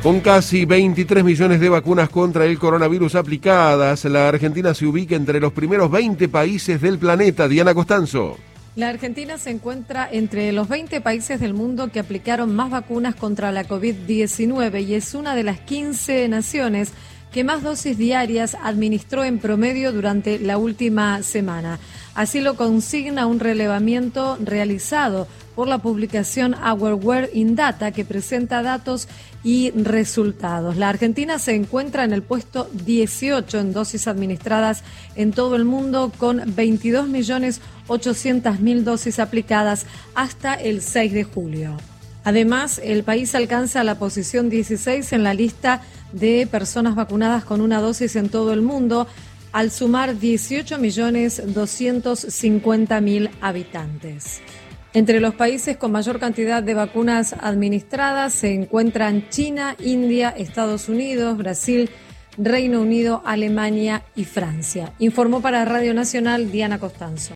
Con casi 23 millones de vacunas contra el coronavirus aplicadas, la Argentina se ubica entre los primeros 20 países del planeta. Diana Costanzo. La Argentina se encuentra entre los 20 países del mundo que aplicaron más vacunas contra la COVID-19 y es una de las 15 naciones que más dosis diarias administró en promedio durante la última semana. Así lo consigna un relevamiento realizado por la publicación Our in Data, que presenta datos y resultados. La Argentina se encuentra en el puesto 18 en dosis administradas en todo el mundo, con 22.800.000 dosis aplicadas hasta el 6 de julio. Además, el país alcanza la posición 16 en la lista de personas vacunadas con una dosis en todo el mundo, al sumar 18.250.000 habitantes. Entre los países con mayor cantidad de vacunas administradas se encuentran China, India, Estados Unidos, Brasil, Reino Unido, Alemania y Francia. Informó para Radio Nacional Diana Costanzo.